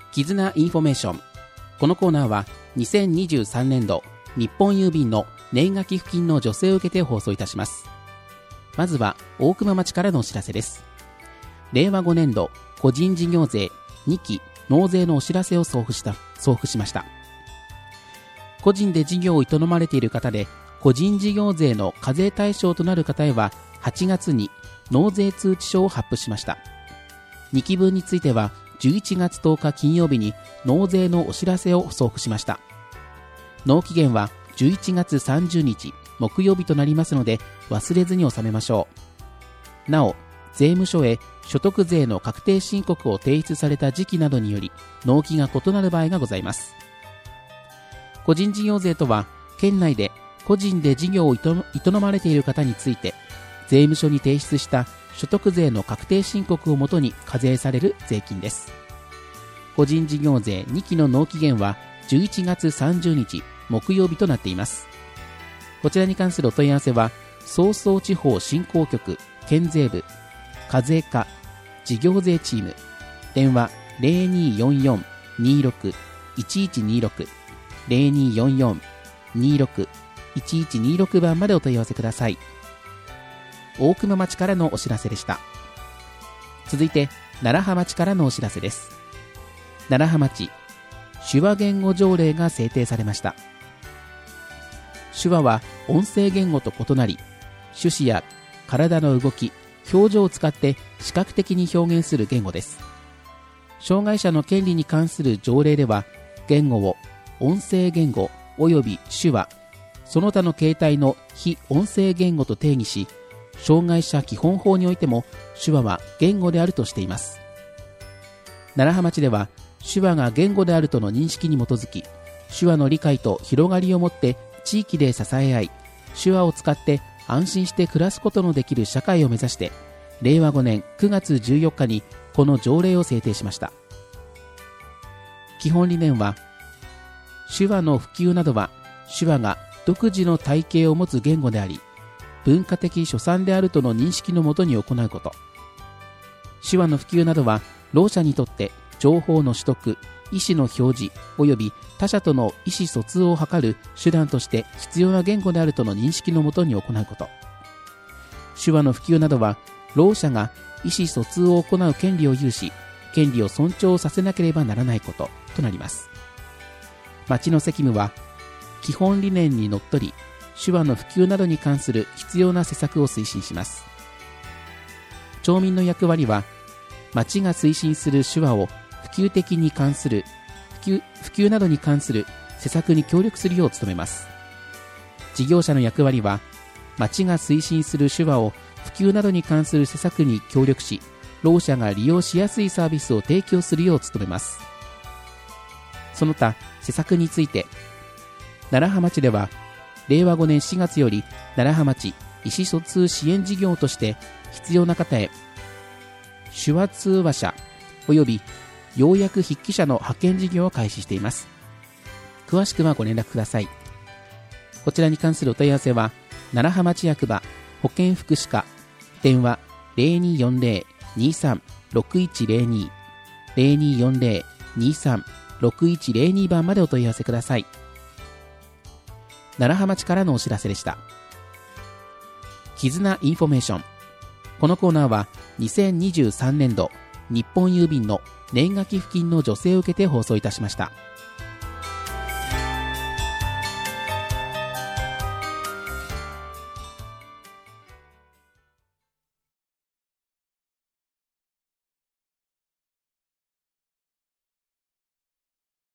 絆インフォメーション。このコーナーは2023年度日本郵便の年賀寄付金の助成を受けて放送いたします。まずは大熊町からのお知らせです。令和5年度個人事業税2期納税のお知らせを送付しました。個人で事業を営まれている方で個人事業税の課税対象となる方へは8月に納税通知書を発布しました。2期分については11月10日金曜日に納税のお知らせを送付しました。納期限は11月30日木曜日となりますので忘れずに納めましょう。なお、税務署へ所得税の確定申告を提出された時期などにより納期が異なる場合がございます。個人事業税とは、県内で個人で事業を営まれている方について税務署に提出した所得税の確定申告をもとに課税される税金です。個人事業税2期の納期限は11月30日木曜日となっています。こちらに関するお問い合わせは早々地方振興局県税部課税課事業税チーム、電話 0244-26-1126 0244-26-1126 番までお問い合わせください。大熊町からのお知らせでした。続いて楢葉町からのお知らせです。楢葉町手話言語条例が制定されました。手話は音声言語と異なり、手指や体の動き、表情を使って視覚的に表現する言語です。障害者の権利に関する条例では、言語を音声言語および手話、その他の形態の非音声言語と定義し、障害者基本法においても手話は言語であるとしています。楢葉町では手話が言語であるとの認識に基づき、手話の理解と広がりをもって地域で支え合い、手話を使って安心して暮らすことのできる社会を目指して、令和5年9月14日にこの条例を制定しました。基本理念は、手話の普及などは手話が独自の体系を持つ言語であり、文化的所産であるとの認識のもとに行うこと。手話の普及などは、ろう者にとって情報の取得、意思の表示および他者との意思疎通を図る手段として必要な言語であるとの認識のもとに行うこと。手話の普及などは、ろう者が意思疎通を行う権利を有し、権利を尊重させなければならないこととなります。町の責務は、基本理念にのっとり、手話の普及などに関する必要な施策を推進します。町民の役割は、町が推進する手話を普及などに関する施策に協力するよう努めます。事業者の役割は、町が推進する手話を普及などに関する施策に協力し、ろう者が利用しやすいサービスを提供するよう努めます。その他、施策について、楢葉町では、令和5年4月より楢葉町意思疎通支援事業として必要な方へ、手話通話者および要約筆記者の派遣事業を開始しています。詳しくはご連絡ください。こちらに関するお問い合わせは、楢葉町役場保健福祉課、電話 0240-23-6102 0240-23-6102 番までお問い合わせください。楢葉町からのお知らせでした。絆インフォメーション。このコーナーは2023年度日本郵便の年賀寄付金の助成を受けて放送いたしました。